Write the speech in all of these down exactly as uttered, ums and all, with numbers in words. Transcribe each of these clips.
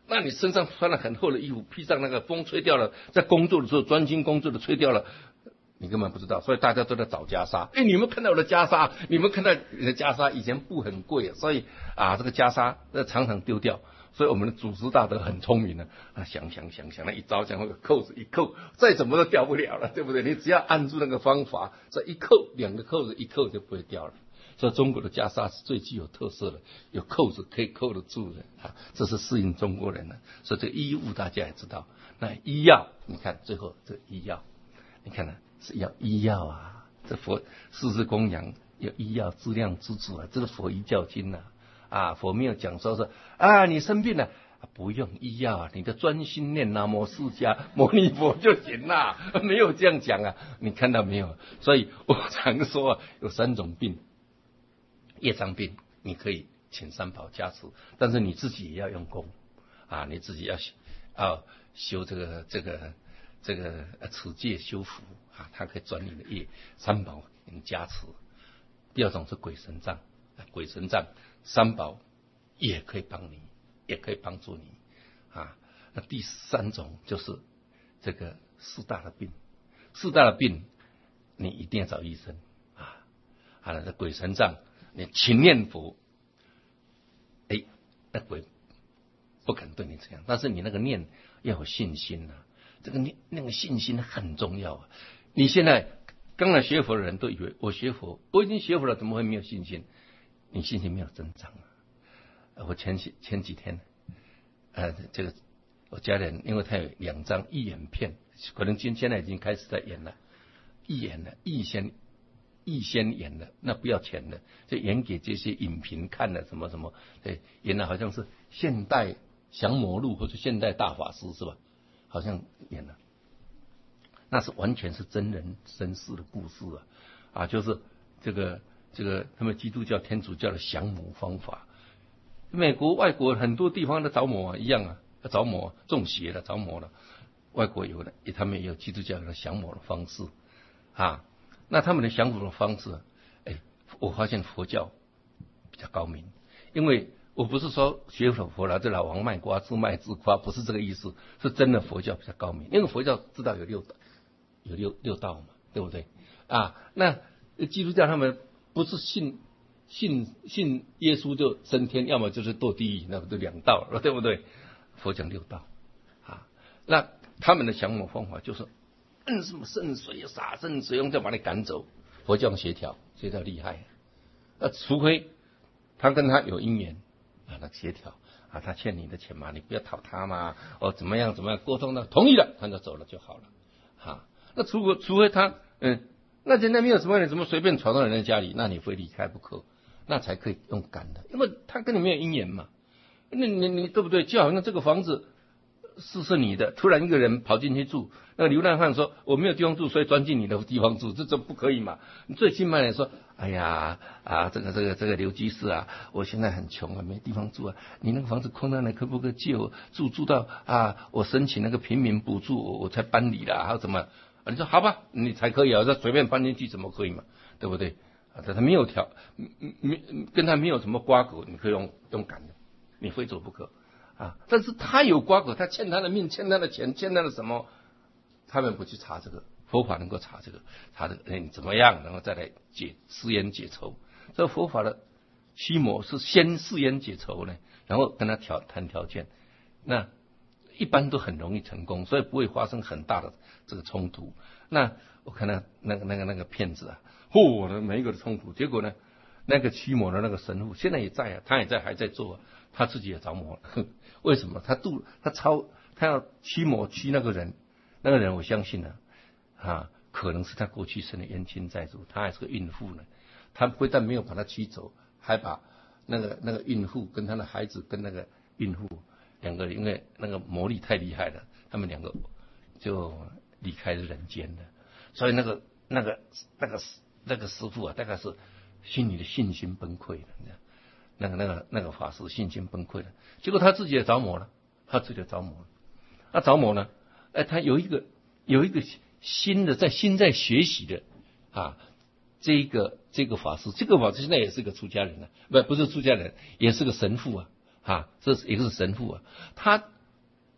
那你身上穿了很厚的衣服，披上那个风吹掉了，在工作的时候专心工作的吹掉了，你根本不知道，所以大家都在找袈裟。哎，你们看到我的袈裟？你们看到你的袈裟？以前布很贵，所以啊，这个袈裟那常常丢掉。所以我们的祖师大德很聪明的，啊，想想想想，那一招想那个扣子一扣，再怎么都掉不了了，对不对？你只要按住那个方法，这一扣，两个扣子一扣就不会掉了。所以中国的袈裟是最具有特色的，有扣子可以扣得住的啊，这是适应中国人的。所以这衣物大家也知道，那医药，你看最后这医药，你看呢是要医药啊，这佛四字供养有医药质量之主啊，这是佛医教经啊。啊，佛没有讲说是啊，你生病了、啊、不用医药啊，你的专心念南无释迦牟尼佛就行了，没有这样讲啊，你看到没有？所以我常说、啊、有三种病，业障病你可以请三宝加持，但是你自己也要用功啊，你自己要要修这个这个这个持戒修福啊，它可以转你的业，三宝给你加持。第二种是鬼神障，鬼神障三宝也可以帮你，也可以帮助你啊。那第三种就是这个四大的病，四大的病你一定要找医生啊。好了，这鬼神障你勤念佛，哎，那鬼不肯对你这样，但是你那个念要有信心啊，这个念那个信心很重要啊。你现在刚来学佛的人都以为我学佛，我已经学佛了，怎么会没有信心？你信心没有增长啊！我前几前几天，呃，这个我家人，因为他有两张义演片，可能今现在已经开始在演了，义演了，义先义先演的，那不要钱的，就演给这些影评看的，什么什么，对，演的好像是现代降魔录或者现代大法师是吧？好像演了。那是完全是真人真事的故事啊，啊，就是这个这个他们基督教、天主教的降魔方法，美国、外国很多地方的着魔啊，一样啊，着魔中邪了，着魔了，外国有的，他们也有基督教的降魔的方式啊。那他们的降魔的方式，哎，我发现佛教比较高明，因为我不是说学佛佛了，这老王卖瓜自卖自夸，不是这个意思，是真的佛教比较高明，因为佛教知道有六道。有六六道嘛，对不对啊？那基督教他们不是信信信耶稣就升天，要么就是堕地狱，那不就两道了，对不对？佛讲六道啊，那他们的降魔方法就是摁什么圣水洒圣水，用再把你赶走。佛教协调协调厉害，那除非他跟他有姻缘啊，那协调啊，他欠你的钱嘛，你不要讨他嘛，哦怎么样怎么样沟通的，同意了他就走了就好了啊。那除非除非他，嗯，那人家没有什么人，怎么随便闯到人家家里，那你非离开不可，那才可以用赶的，因为他跟你没有姻缘嘛。那你你对不对？就好像这个房子是是你的，突然一个人跑进去住，那个流浪汉说我没有地方住，所以钻进你的地方住，这这不可以嘛？你最起码来说，哎呀啊，这个这个这个刘居士啊，我现在很穷啊，没地方住啊，你那个房子空了，可不可以借我住住到啊？我申请那个平民补助，我我才搬离了，还有怎么？你说好吧，你才可以啊，这随便搬进去怎么可以嘛？对不对？啊，他没有条，没跟他没有什么瓜葛，你可以用用赶的，你非走不可啊。但是他有瓜葛，他欠他的命，欠他的钱，欠他的什么，他们不去查这个，佛法能够查这个，查这个，哎，你怎么样，然后再来解释言解仇。这个佛法的驱魔是先试言解仇呢，然后跟他条谈条件，那一般都很容易成功，所以不会发生很大的这个冲突。那我看到那个那个那个骗子啊，嚯、哦，每一个的冲突，结果呢，那个驱魔的那个神父现在也在啊，他也在还在做、啊，他自己也着魔了。为什么？他度他超他要驱魔驱那个人，那个人我相信呢、啊，啊，可能是他过去生的冤亲债主，他还是个孕妇呢，他不但没有把他驱走，还把那个那个孕妇跟他的孩子跟那个孕妇。两个人因为那个魔力太厉害了，他们两个就离开了人间了。所以那个那个那个那个师父啊，大概是心里的信心崩溃了。那个那个那个法师信心崩溃了，结果他自己也着魔了，他自己也着魔了。那着魔呢？哎，他有一个有一个新的在新在学习的啊，这个这个法师，这个法师现在也是个出家人了、啊，不不是出家人，也是个神父啊。啊，这是也是神父啊，他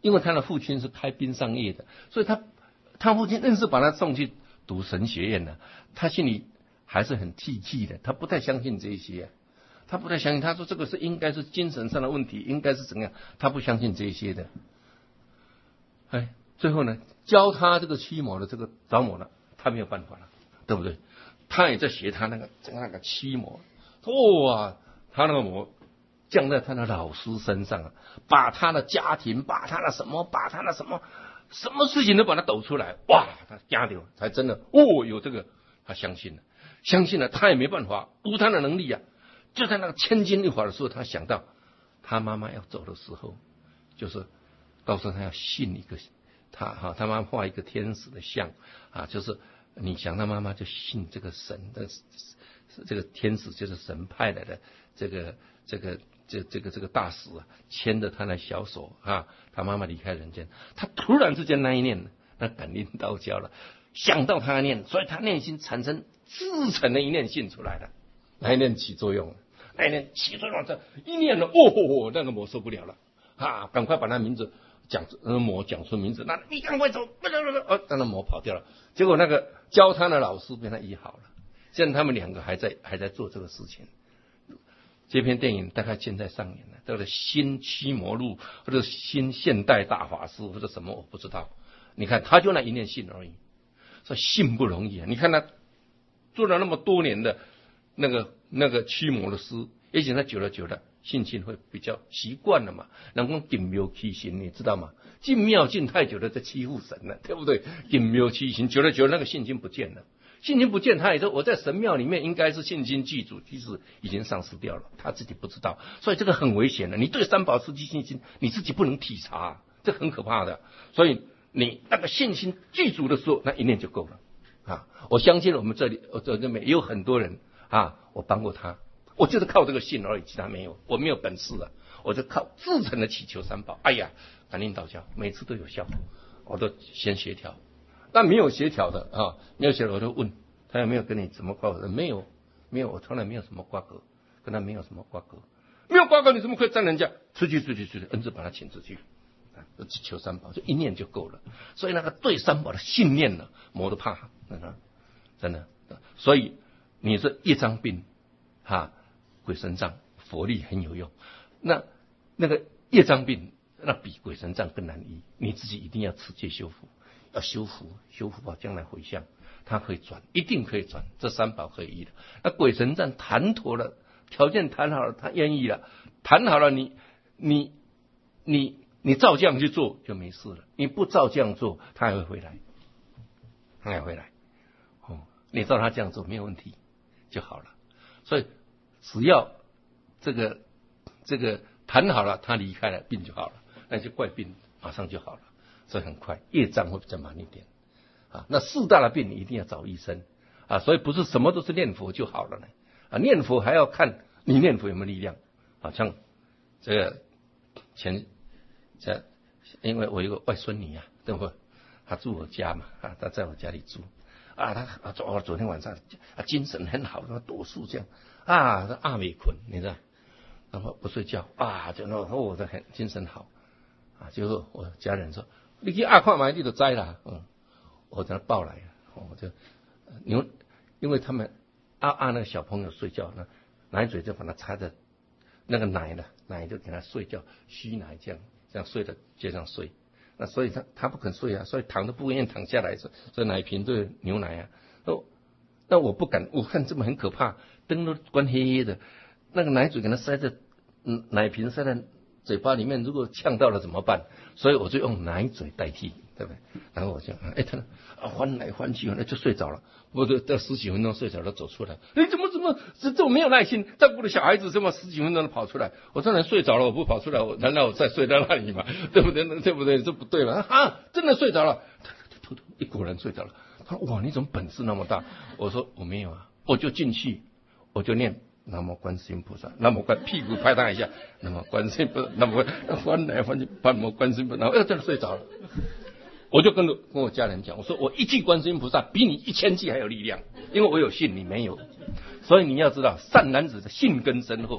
因为他的父亲是开殡葬业的，所以他他父亲硬是把他送去读神学院了，他心里还是很替气的，他不太相信这些、啊，他不太相信，他说这个是应该是精神上的问题，应该是怎样，他不相信这些的。哎，最后呢，教他这个驱魔的这个着魔了，他没有办法了，对不对？他也在学他那个那个驱魔，哇，他那个魔降在他的老师身上啊，把他的家庭，把他的什么，把他的什么，什么事情都把他抖出来，哇，他压掉，才真的哦，有这个，他相信了，相信了，他也没办法，无他的能力啊。就在那个千钧一发的时候，他想到他妈妈要走的时候，就是告诉他要信一个他哈，他妈妈画一个天使的像啊，就是你想他妈妈就信这个神的，这个天使就是神派来的这个这个这这个这个大使啊，牵着他的小手啊，他妈妈离开人间，他突然之间那一念，那感应道交了，想到他的念，所以他内心产生自成的一念性出来了，那一念起作用了。那一念起作用，这一念了，哦，那个魔受不了了啊！赶快把那名字讲，那魔讲出名字，那你赶快走，不不不，哦，让那魔跑掉了。结果那个教他的老师被他医好了。现在他们两个还在还在做这个事情。这篇电影大概现在上演了，叫做《新驱魔录》或者新现代大法师或者什么我不知道。你看，他就那一念信而已，说信不容易啊！你看他做了那么多年的那个。那个驱魔的师，而且他久了久了，信心会比较习惯了嘛。人讲进庙欺神，你知道吗？进庙进太久了，在欺负神了，对不对？进庙欺神，久了久了，那个信心不见了，信心不见，他也说我在神庙里面应该是信心具足，其实已经丧失掉了，他自己不知道，所以这个很危险的。你对三宝失去信心，你自己不能体察，这很可怕的。所以你那个信心具足的时候，那一念就够了啊！我相信我们这里，我这里面也有很多人。啊，我帮过他，我就是靠这个信而已，其他没有，我没有本事啊，我就靠自诚的祈求三宝。哎呀，感应道交，每次都有效，我都先协调。那没有协调的啊，没有协调我就问他有没有跟你怎么挂钩？没有，没有，我从来没有什么瓜葛，跟他没有什么瓜葛，没有瓜葛，你怎么可以占人家？出去，出去，出去，恩师把他请出去，祈求三宝，就一念就够了。所以那个对三宝的信念呢，魔都怕，真的，所以。你这业障病，哈，鬼神杖佛力很有用。那那个业障病，那比鬼神杖更难医。你自己一定要持戒修福，要修福，修福报将来回向，它可以转，一定可以转。这三宝可以医的。那鬼神杖谈妥了，条件谈好了，他愿意了，谈好了，你你你你照这样去做就没事了。你不照这样做，他还会回来，他还会回来。哦，你照他这样做没有问题。就好了，所以只要这个这个谈好了，他离开了，病就好了，那就怪病马上就好了，所以很快，业障会比较慢一点啊。那四大的病你一定要找医生啊，所以不是什么都是念佛就好了呢啊，念佛还要看你念佛有没有力量啊。像这个前这，因为我有个外孙女啊，对不？她住我家嘛啊，她在我家里住。啊，他啊，昨昨天晚上啊，精神很好，他多数这样啊，他阿美困，你知道，然后不睡觉啊，就那我这很精神好啊，结果我家人说，你去阿看买你就栽了，嗯，我将他抱来，我就因为因为他们阿阿那个小朋友睡觉，那奶嘴就把他插在那个奶呢，奶就给他睡觉，虚奶这样这样睡的街上睡。那所以他他不肯睡啊，所以躺都不愿意躺下来，所以奶瓶都有牛奶啊。那那我不敢，我看这么很可怕，灯都关黑黑的，那个奶嘴给他塞在嗯奶瓶塞在嘴巴里面，如果呛到了怎么办？所以我就用奶嘴代替，对不对？然后我就哎他啊翻来翻去，那就睡着了。我就到十几分钟睡着了，走出来，你怎么怎么这这么没有耐心，照顾的小孩子这么十几分钟的跑出来，我当然睡着了，我不跑出来，我难道我再睡在那里吗？对不对？对不对？这不对了啊！真的睡着了，突突一果然睡着了。他说哇，你怎么本事那么大？我说我没有啊，我就进去，我就念南无观世音菩萨，南无观屁股拍他一下，南无观世音菩萨，南无翻来翻去，南无观世音菩萨，哎，真的睡着了。我就跟跟我家人讲，我说我一句观世音菩萨比你一千句还有力量，因为我有信，你没有，所以你要知道善男子的信根深厚，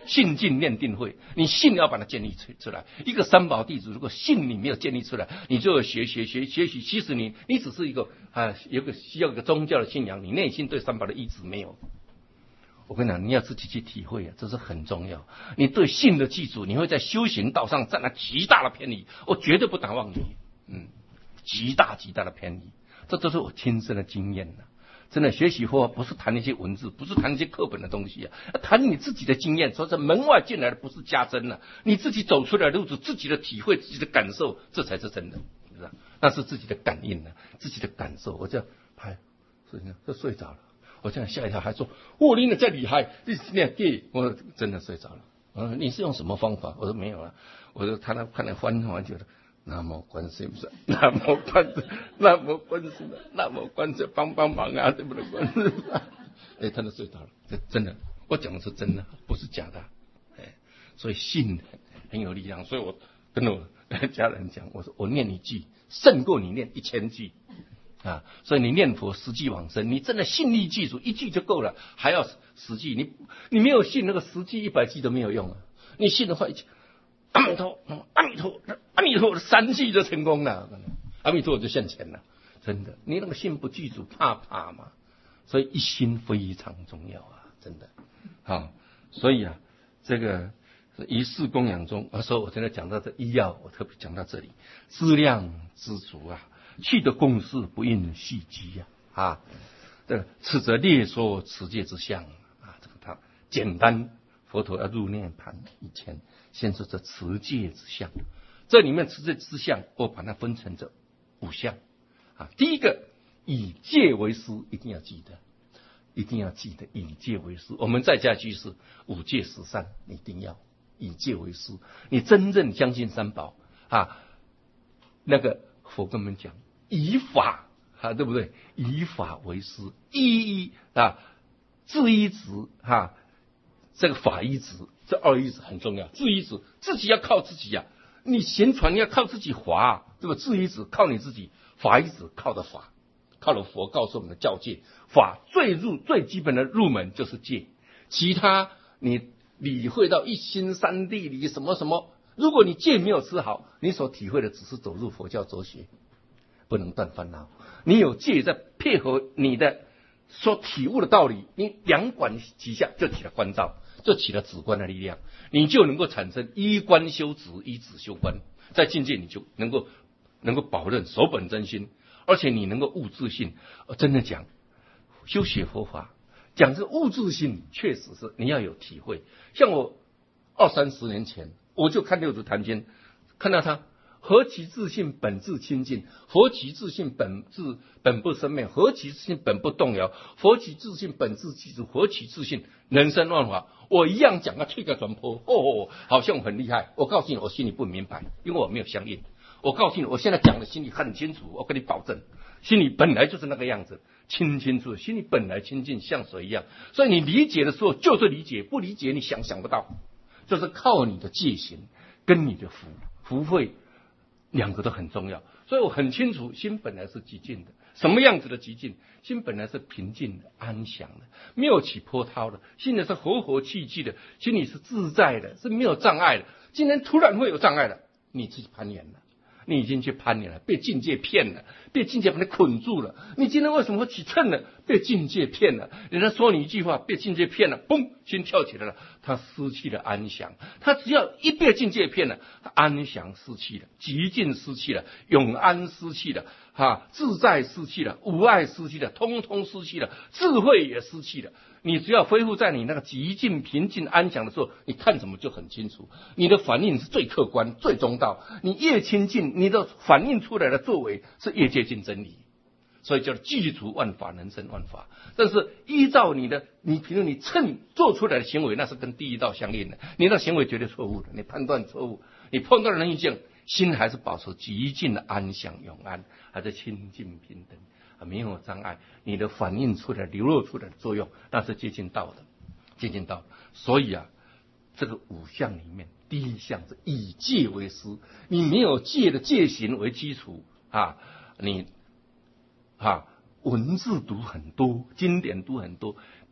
信进念定慧，你信要把它建立出出来。一个三宝弟子，如果信你没有建立出来，你就学学学学习，其实你你只是一个啊，有个需要一个宗教的信仰，你内心对三宝的意志没有。我跟你讲，你要自己去体会啊，这是很重要。你对信的记住，你会在修行道上占了极大的便宜，我绝对不打妄语，嗯，极大极大的便宜，这都是我亲身的经验呐。真的，学习佛不是谈那些文字，不是谈那些课本的东西啊，谈你自己的经验。说是门外进来的不是加增了、啊，你自己走出来的路子，自己的体会，自己的感受，这才是真的，是吧？那是自己的感应呢、啊，自己的感受。我这样拍，是这样，就睡着了。我这样吓一跳，还说：“我拎的再厉害，你那给我真的睡着了。”我说：“你是用什么方法？”我说：“没有啊。”我说：“他那看来翻完觉得。”南无观世音菩萨，南无观世，南无观世，南无观世，帮帮忙啊！对不对？观世，哎，他都睡着了，这真的，我讲的是真的，不是假的。哎，所以信很有力量。所以我跟我家人讲，我说我念一句胜过你念一千句啊！所以你念佛实际往生，你真的信力记住一句就够了，还要实际。你你没有信，那个十句一百句都没有用啊！你信的话，一句。阿弥陀，阿弥陀，阿弥陀，三句就成功了。阿弥陀就现前了，真的。你那个信不记住，怕怕嘛。所以一心非常重要啊，真的。好，所以啊，这个一世供养中，我说我现在讲到这医药，我特别讲到这里，资量知足啊，去的公事不应细积呀啊。这个此则列说持戒之相啊，这个他简单。佛陀要入涅盘以前，先说这持戒之相。这里面持戒之相，我把它分成这五项啊。第一个，以戒为师，一定要记得，一定要记得以戒为师。我们在家居士五戒十善，一定要以戒为师。你真正相信三宝啊，那个佛跟我们讲，以法啊，对不对？以法为师，一一啊，自依止哈。这个法依止，这二依止很重要。自依止，自己要靠自己呀、啊。你行传要靠自己滑，对吧？自依止靠你自己，法依止靠的法，靠了佛告诉我们的教戒。法最入最基本的入门就是戒，其他你理会到一心三谛理什么什么，如果你戒没有吃好，你所体会的只是走入佛教哲学，不能断烦恼。你有戒在配合你的所体悟的道理，你两管齐下，就起了观照。就起了止观的力量，你就能够产生依观修止，依止修观，在境界你就能够能够保证守本真心，而且你能够悟自性。真的讲，修学佛法讲这悟自性，确实是你要有体会。像我二三十年前，我就看六祖坛经，看到他何其自性本自清净，何其自性本自本不生灭，何其自性本不动摇，何其自性本自记住，何其自性人生万法。我一样讲个退个转坡，哦，好像很厉害。我告诉你，我心里不明白，因为我没有相应。我告诉你，我现在讲的心里很清楚，我跟你保证，心里本来就是那个样子，清清楚，心里本来清净，像水一样。所以你理解的时候就是理解，不理解你想想不到，就是靠你的戒行跟你的福福慧。两个都很重要，所以我很清楚，心本来是寂静的。什么样子的寂静？心本来是平静的、安详的，没有起波涛的，心里是活活气气的，心里是自在的，是没有障碍的。今天突然会有障碍了，你自己攀岩了，你已经去攀岩了，被境界骗了，被境界把你捆住了。你今天为什么会起秤呢？被境界骗了。人家说你一句话，被境界骗了，嘣，心跳起来了，他失去了安详。他只要一被境界骗了，他安详失去了，极静失去了，永安失去了，哈，自在失去了，无碍失去了，通通失去了，智慧也失去了。你只要恢复在你那个极静、平静、安详的时候，你看什么就很清楚，你的反应是最客观、最中道。你越亲近，你的反应出来的作为是越接近真理。所以叫具足万法，能生万法。但是依照你的，你比如你称做出来的行为，那是跟第一道相应的，你那行为绝对错误的，你判断错误，你碰到人意见，心还是保持极静的安详永安，还是清净平等。没有障碍，你的反映出来、流露出来的作用，那是接近道的，接近道。所以啊，这个五项里面，第一项是以戒为师，你没有戒的戒行为基础啊，你啊文字读很多，经典读很多，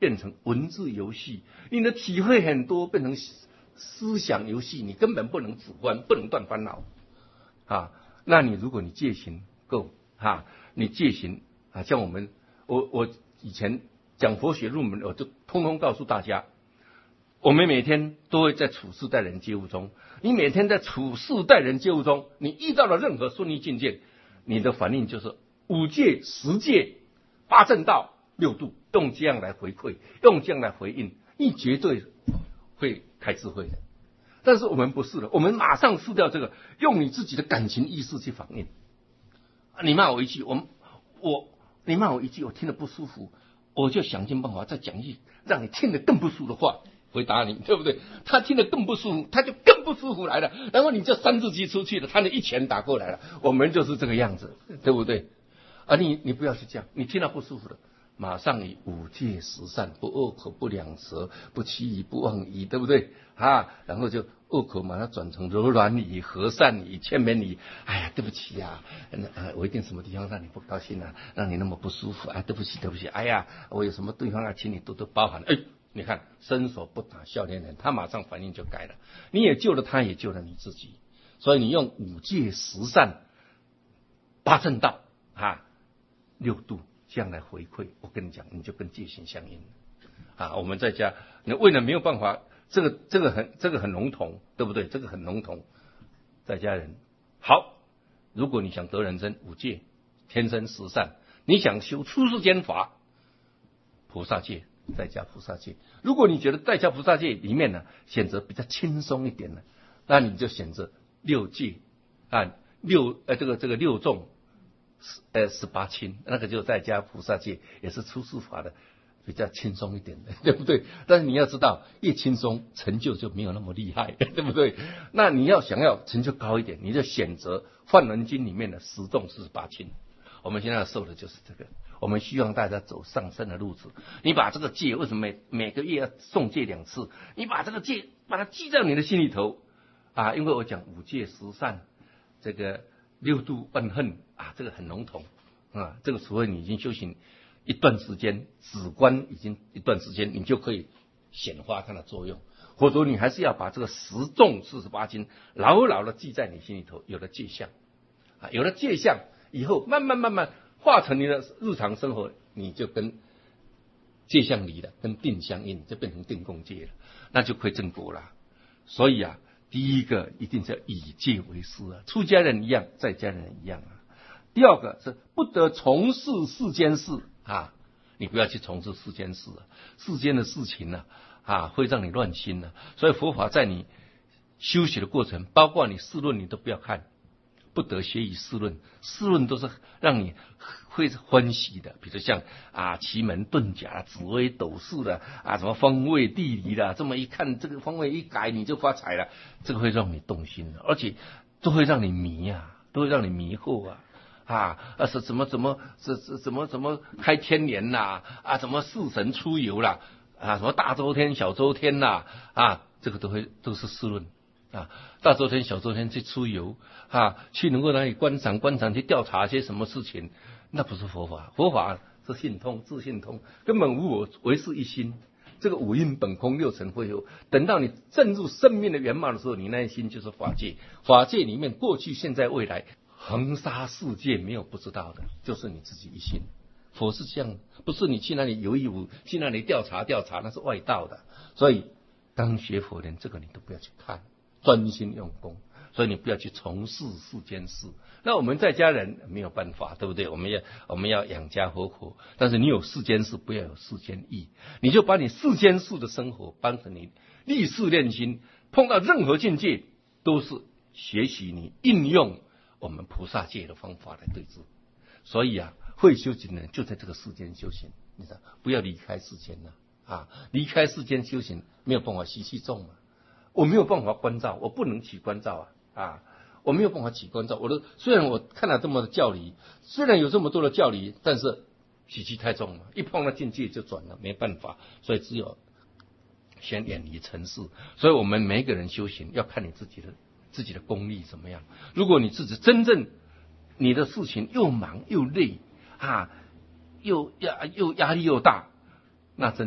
变成文字游戏，你的体会很多变成思想游戏，你根本不能止观，不能断烦恼啊。那你如果你戒行够啊，你戒行啊，像我们我我以前讲佛学入门，我就通通告诉大家，我们每天都会在处事待人接物中，你每天在处事待人接物中，你遇到了任何顺利境界，你的反应就是五戒、十戒、八正道、六度，用这样来回馈，用这样来回应，你绝对会开智慧的。但是我们不是的，我们马上失掉这个，用你自己的感情意识去反应。你骂我一句，我我你骂我一句，我听得不舒服，我就想尽办法再讲一句让你听得更不舒服的话回答你，对不对？他听得更不舒服，他就更不舒服来了，然后你就三字经出去了，他就一拳打过来了。我们就是这个样子，对不对？啊，你你不要去这样，你听到不舒服的，马上以五戒十善，不恶口，不两舌，不欺语，不妄语，对不对啊？然后就恶口马上转成柔软语、和善语、劝勉语。哎呀，对不起呀、啊呃，我一定什么地方让你不高兴啊，让你那么不舒服啊，对不起，对不起。哎呀，我有什么地方啊，请你多多包涵。哎，你看伸手不打笑脸人，他马上反应就改了，你也救了他，也救了你自己。所以你用五戒十善、八正道啊、六度这样来回馈，我跟你讲，你就跟戒行相应啊。我们在家，你为了没有办法，这个这个很这个很笼统，对不对？这个很笼统，在家人好。如果你想得人生，五戒、天生十善；你想修出世间法，菩萨戒，在家菩萨戒。如果你觉得在家菩萨戒里面呢，选择比较轻松一点呢，那你就选择六戒啊，六呃这个这个六众。呃，十八轻，那个就在家菩萨戒，也是出世法的，比较轻松一点的，对不对？但是你要知道，越轻松成就就没有那么厉害，对不对？那你要想要成就高一点，你就选择《梵文经》里面的十众四十八轻。我们现在受的就是这个，我们希望大家走上升的路子。你把这个戒，为什么每每个月要诵戒两次？你把这个戒把它记在你的心里头啊，因为我讲五戒十善，这个。六度万恨啊，这个很笼统啊，这个除非你已经修行一段时间，止观已经一段时间，你就可以显化它的作用。或者你还是要把这个十众四十八经牢牢的记在你心里头，有了戒相啊，有了戒相以后，慢慢慢慢化成你的日常生活，你就跟戒相离了，跟定相应，就变成定共戒了，那就可以正果了。所以啊。第一个一定是以戒为师啊，出家人一样，在家人一样啊。第二个是不得从事世间事啊，你不要去从事世间事啊，世间的事情呢 啊, 啊会让你乱心呢、啊。所以佛法在你修习的过程，包括你世论你都不要看，不得学以世论，世论都是让你会欢喜的，比如像啊奇门遁甲、紫微斗数的啊，什么方位地理的，这么一看这个方位一改你就发财了，这个会让你动心的，而且都会让你迷啊，都会让你迷惑啊啊啊是怎么怎么是是怎么怎么开天年呐 啊, 啊怎么四神出游啦啊什么大周天小周天呐 啊, 啊这个都会都是世论。啊，大周天、小周天去出游啊，去能够哪里观赏观赏，去调查些什么事情，那不是佛法。佛法是信通、自信通，根本无我，唯是一心。这个五蕴本空，六尘会有。等到你证入生命的圆满的时候，你那一心就是法界。法界里面过去、现在、未来，横沙世界没有不知道的，就是你自己一心。佛是这样，不是你去那里游一游，去那里调查调查，那是外道的。所以刚学佛连这个你都不要去看。专心用功，所以你不要去从事世间事。那我们在家人没有办法，对不对？我们要我们要养家活口，但是你有世间事，不要有世间意。你就把你世间事的生活当成你立志练心，碰到任何境界都是学习你应用我们菩萨戒的方法来对治。所以啊，会修行人就在这个世间修行，你知道，不要离开世间了啊！离开世间修行没有办法习气重啊。我没有办法关照，我不能起关照啊啊！我没有办法起关照。我的虽然我看了这么多的教理，虽然有这么多的教理，但是习气太重了，一碰到境界就转了，没办法。所以只有先远离尘世。所以我们每一个人修行要看你自己的自己的功力怎么样。如果你自己真正你的事情又忙又累啊，又压又压力又大，那真的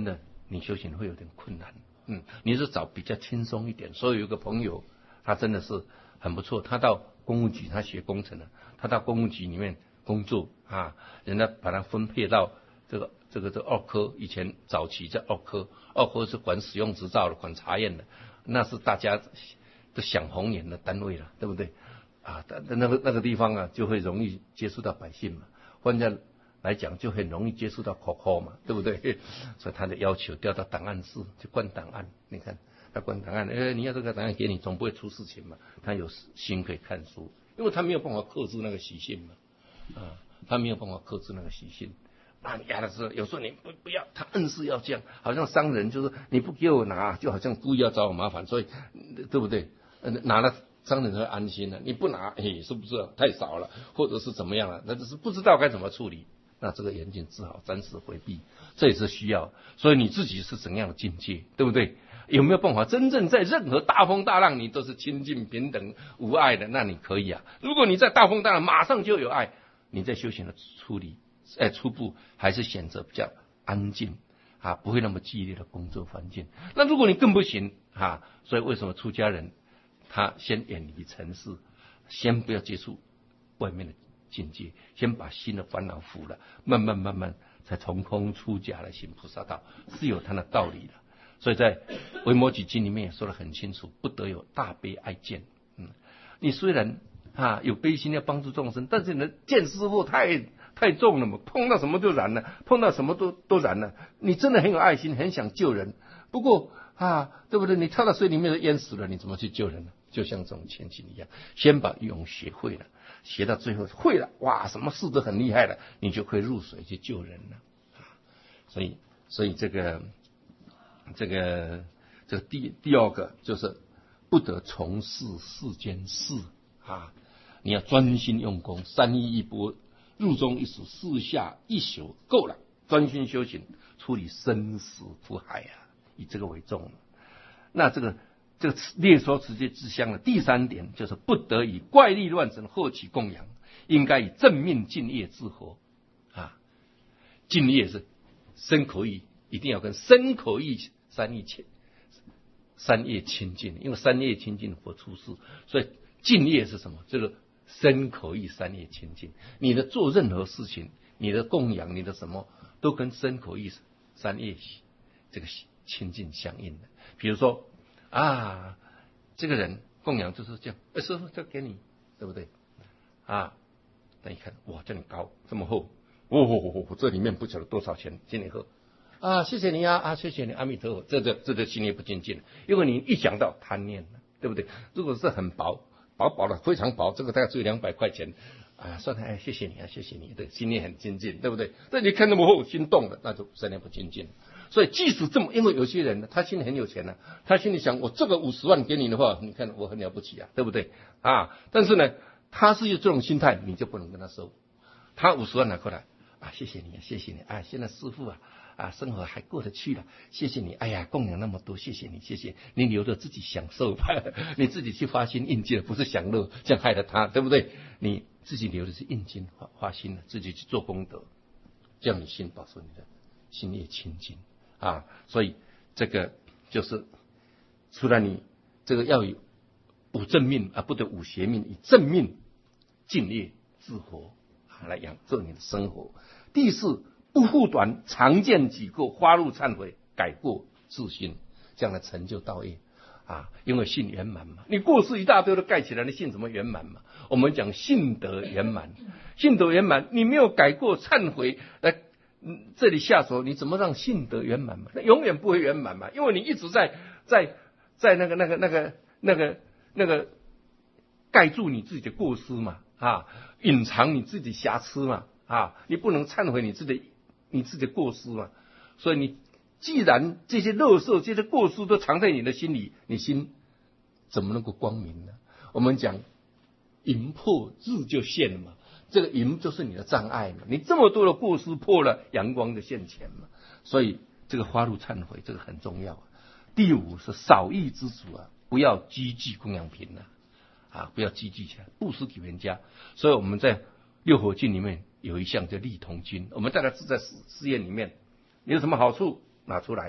你修行会有点困难。嗯，你是找比较轻松一点。所以有个朋友，他真的是很不错，他到公务局，他学工程的，他到公务局里面工作啊，人家把他分配到这个这个这个二科，以前早期叫二科，二科是管使用执照的，管查验的，那是大家都想红眼的单位了，对不对？啊，那个那个地方啊，就会容易接触到百姓嘛，换家来讲就很容易接触到 C O C O 嘛，对不对？所以他的要求调到档案室去关档案，你看他关档案，哎，你要这个档案给你，总不会出事情嘛。他有心可以看书，因为他没有办法克制那个习性嘛，啊，他没有办法克制那个习性。啊，你压的时候，有时候你不不要，他硬是要这样，好像商人就是你不给我拿，就好像故意要找我麻烦，所以对不对？拿了商人才会安心了，你不拿，嘿，是不是太少了，或者是怎么样了？那只是不知道该怎么处理。那这个严禁只好暂时回避，这也是需要。所以你自己是怎样的境界，对不对？有没有办法真正在任何大风大浪你都是清净平等无碍的？那你可以啊。如果你在大风大浪马上就有爱，你在修行的处理，哎，初步还是选择比较安静啊，不会那么激烈的工作环境。那如果你更不行啊，所以为什么出家人他先远离尘世，先不要接触外面的境界，先把心的烦恼服了，慢慢慢慢才从空出家来行菩萨道，是有它的道理的。所以在维摩诘经里面也说得很清楚，不得有大悲爱见。嗯，你虽然啊有悲心要帮助众生，但是你的见师傅太太重了嘛，碰到什么就燃了，碰到什么都都燃了。你真的很有爱心，很想救人，不过啊，对不对？你跳到水里面都淹死了，你怎么去救人呢？就像这种前景一样，先把游泳学会了，学到最后会了，哇，什么事都很厉害了，你就会入水去救人了。所以，所以这个，这个，这个第第二个就是不得从事世间事啊，你要专心用功，三衣一钵，入中一时，四下一宿够了，专心修行，处理生死苦海啊，以这个为重。那这个。这个列说持戒之相的第三点就是不得以怪力乱神获取供养，应该以正命净业自活啊。净业是身口意，一定要跟身口意三业亲三业亲近，因为三业亲近佛出世，所以净业是什么？这个身口意三业亲近，你的做任何事情，你的供养，你的什么都跟身口意三业这个亲近相应的。比如说。啊，这个人供养就是这样，哎，师父这给你，对不对？啊，那一看，哇，这么高，这么厚，哦哦哦，这里面不晓得多少钱，请你喝啊，谢谢你啊啊，谢谢你，阿弥陀佛，这这这这心里不精进，因为你一想到贪念，对不对？如果是很薄，薄薄的，非常薄，这个大概只有两百块钱啊，算了，哎，谢谢你啊，谢谢你，对，心里很精进，对不对？但你看那么厚，心动了，那就心里不精进。所以即使这么，因为有些人呢，他心里很有钱呢、啊，他心里想，我这个五十万给你的话，你看我很了不起啊，对不对啊？但是呢，他是有这种心态，你就不能跟他收。他五十万拿过来啊，谢谢你，谢谢你啊，现在师父啊啊，生活还过得去了，谢谢你，哎呀，供养那么多，谢谢你，谢谢你留着自己享受吧，你自己去发心印记了，不是享乐，这样害了他，对不对？你自己留的是印经发发心的，自己去做功德，这样你心保守你的心业清净。啊，所以这个就是除了你这个要有五正命啊，不得五邪命，以正命净业自活啊来养做你的生活。第四，不护短，常见己过，发露忏悔，改过自新，这样的成就道业啊。因为信圆满嘛，你过失一大堆都盖起来，你信怎么圆满嘛？我们讲信德圆满，信德圆满，你没有改过忏悔来。嗯，这里下手，你怎么让信德圆满嘛？那永远不会圆满嘛，因为你一直在在在那个那个那个那个那个盖住你自己的过失嘛，啊，隐藏你自己瑕疵嘛，啊，你不能忏悔你自己你自己的过失嘛。所以你既然这些垃圾、这些过失都藏在你的心里，你心怎么能够光明呢？我们讲银破日就现了嘛。这个淫就是你的障碍嘛，你这么多的过失破了，阳光就现前嘛。所以这个发露忏悔这个很重要。第五是少欲知足啊，不要积聚供养品啊，啊，不要积聚起来，布施给人家。所以我们在六佛经里面有一项叫利童经，我们大概是在寺寺院里面，你有什么好处拿出来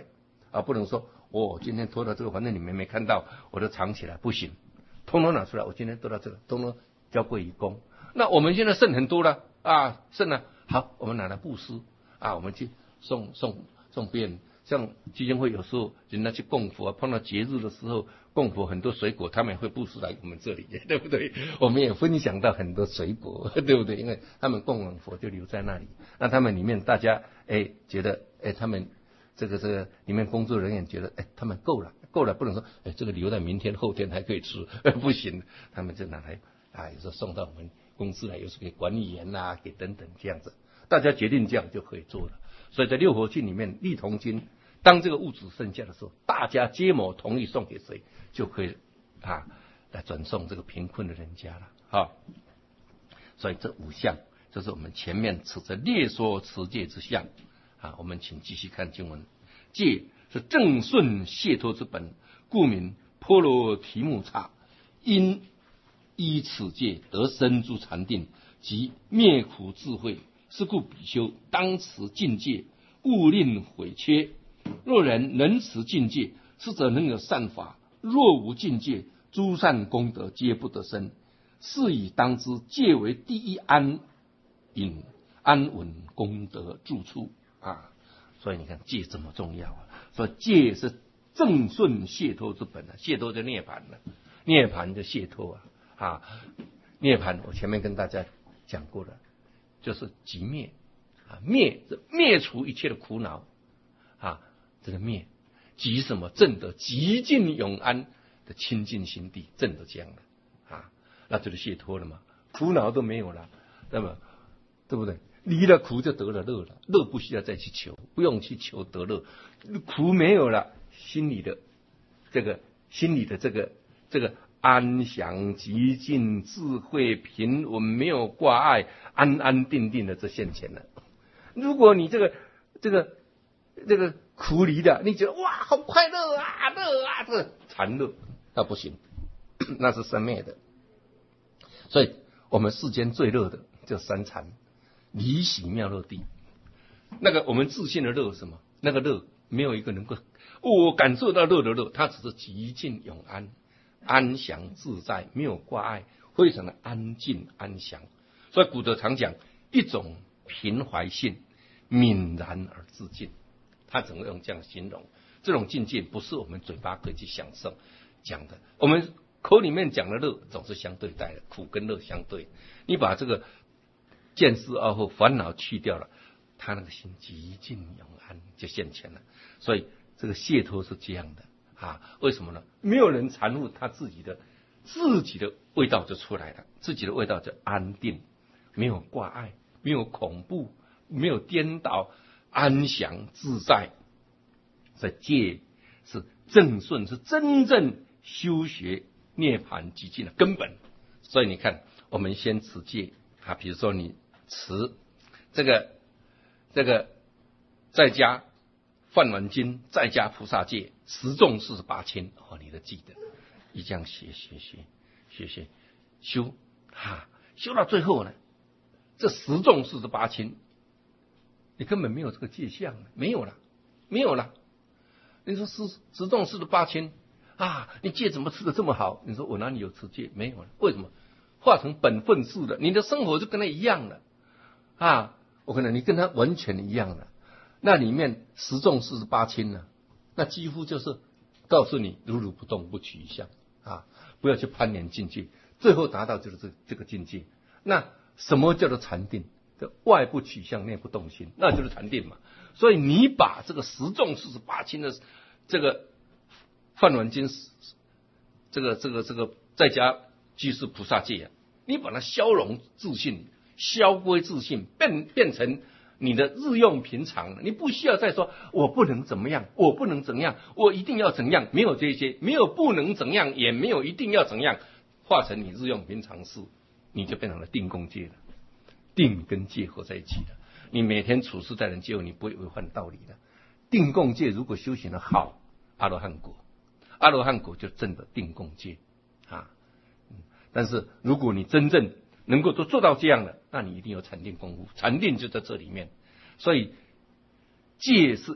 啊，不能说我、哦、今天拖到这个，反正你们没看到，我就藏起来，不行，通通拿出来。我今天拖到这个，通通交归于公。那我们现在剩很多了啊，剩了，好，我们拿来布施啊，我们去送送送别人。像基金会有时候人家去供佛，碰到节日的时候供佛很多水果，他们也会布施来我们这里，对不对？我们也分享到很多水果，对不对？因为他们供完佛就留在那里，那他们里面大家哎觉得哎他们这个这个里面工作人员觉得哎他们够了够了，不能说哎这个留在明天后天还可以吃，不行，他们就拿来啊有时候送到我们公司来，有时候给管理员呐、啊，给等等这样子，大家决定这样就可以做了。所以在六佛经里面，利童经。当这个物质剩下的时候，大家皆某同意送给谁，就可以啊来转送这个贫困的人家了啊。所以这五项，这是我们前面持着列说持戒之相啊。我们请继续看经文，戒是正顺解脱之本，故名波罗提木叉，因依此戒得生诸禅定及灭苦智慧，是故比丘当持禁戒，勿令毁缺。若人能持禁戒，是则能有善法；若无禁戒，诸善功德皆不得生。是以当知，戒为第一安隐安稳功德住处啊！所以你看，戒这么重要啊！所以戒是正顺解脱之本啊，解脱就涅槃了，涅槃就解脱啊！啊，涅槃我前面跟大家讲过了，就是即灭啊，灭是灭除一切的苦恼啊。这个灭即什么？证得极尽永安的清净心地，证得这样的啊，那就是解脱了嘛，苦恼都没有了，那么对不对？离了苦就得了乐了，乐不需要再去求，不用去求得乐，苦没有了，心里的这个心里的这个这个安详、极尽、智慧、平稳，没有挂碍，安安定定的这现前了。如果你这个这个这个苦离的，你觉得哇好快乐啊，乐啊，这个禅乐那不行，那是生灭的。所以我们世间最乐的就三禅，离喜妙乐地。那个我们自信的乐是什么？那个乐没有一个能够我、哦、感受到乐的乐，它只是极尽永安，安详自在，没有挂碍，非常的安静安详。所以古德常讲一种平怀性，泯然而自尽。他只能用这样形容，这种境界不是我们嘴巴可以去享受讲的。我们口里面讲的乐总是相对待的，苦跟乐相对。你把这个见思而后烦恼去掉了，他那个心极尽永安就现前了。所以这个解脱是这样的啊，为什么呢？没有人缠入他自己的自己的味道就出来了，自己的味道就安定，没有挂碍，没有恐怖，没有颠倒。安详自在，这戒是正顺，是真正修学涅槃极尽的根本。所以你看，我们先持戒啊，比如说你持这个这个在家梵文经，在家菩萨戒，十众四十八轻哦，你都记得，你这样学学学学学修哈，修到最后呢，这十众四十八轻。你根本没有这个界相，没有了，没有了。你说十十众四十八轻啊，你戒怎么吃的这么好？你说我哪里有持戒？没有了，为什么？化成本分式的，你的生活就跟他一样了啊！我可能你跟他完全一样了。那里面十众四十八轻呢，那几乎就是告诉你如如不动，不取一相啊，不要去攀缘境界，最后达到就是这这个境界。那什么叫做禅定？外不取相，内不动心，那就是禅定嘛。所以你把这个十众四十八轻的这个梵文经，这个这个这个在家居士菩萨戒啊，你把它消融自信，消归自信，变变成你的日用平常了。你不需要再说我不能怎么样，我不能怎样，我一定要怎样，没有这些，没有不能怎样，也没有一定要怎样，化成你日用平常事，你就变成了定共戒了。定跟戒合在一起的，你每天处事待人接物，你不会违反道理的。定共戒如果修行的好，阿罗汉果，阿罗汉果就证得定共戒啊。但是如果你真正能够都做到这样的，那你一定有禅定功夫，禅定就在这里面。所以戒是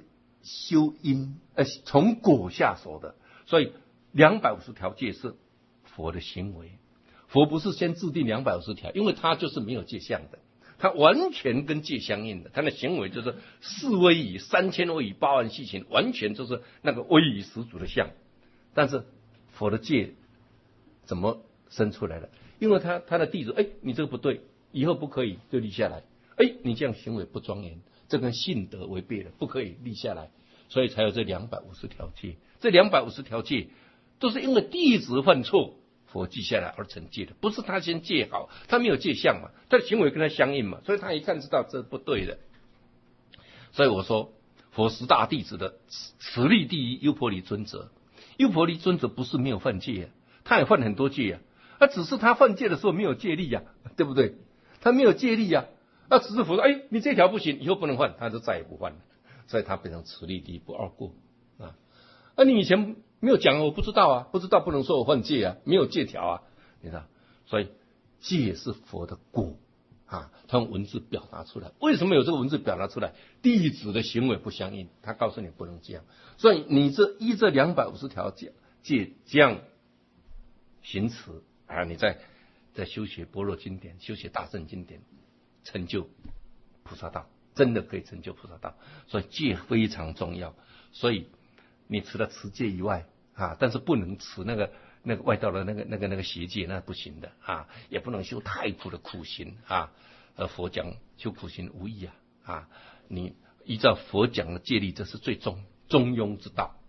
修因，呃，从果下手的。所以两百五十条戒是佛的行为，佛不是先制定两百五十条，因为他就是没有戒相的，他完全跟戒相应的，他的行为就是四威仪、三千威仪、八万细行，完全就是那个威仪十足的相。但是佛的戒怎么生出来的？因为他他的弟子，哎，你这个不对，以后不可以，就立下来。哎，你这样行为不庄严，这跟信德违背了，不可以立下来，所以才有这两百五十条戒。这两百五十条戒都是因为弟子犯错，佛记下来而成戒的，不是他先戒好，他没有戒相嘛，他的行为跟他相应嘛，所以他一看知道这不对的。所以我说，佛十大弟子的实力第一，优婆离尊者。优婆离尊者不是没有犯戒啊，他也犯很多戒啊，那只是他犯戒的时候没有戒力啊，对不对？他没有戒力啊。那只是佛说，哎，你这条不行，以后不能犯，他就再也不犯了，所以他变成持力第一，不二过啊。那你以前没有讲，我不知道啊，不知道不能说我犯戒啊，没有戒条啊，你知道？所以戒是佛的果啊，他用文字表达出来。为什么有这个文字表达出来？弟子的行为不相应，他告诉你不能这样，所以你这依这两百五十条戒戒这样行持啊，你在在修学般若经典，修学大乘经典，成就菩萨道，真的可以成就菩萨道。所以戒非常重要。所以你除了持戒以外啊，但是不能持那个那个外道的那个那个那个邪戒，那不行的啊，也不能修太苦的苦行啊。而佛讲修苦行无益啊啊，你依照佛讲的戒律，这是最中中庸之道。